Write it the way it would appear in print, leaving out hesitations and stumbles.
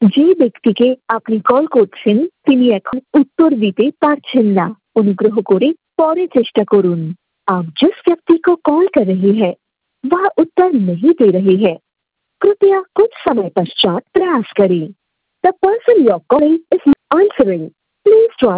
যে ব্যক্তিকে আপনি কল করছেন তিনি এখন उत्तर দিতে পারছেন না। অনুগ্রহ করে পরে চেষ্টা করুন। आप जिस व्यक्ति को कॉल कर रहे हैं वह उत्तर नहीं दे रहे हैं। कृपया कुछ समय पश्चात प्रयास करें। The person you're calling is not answering. Please try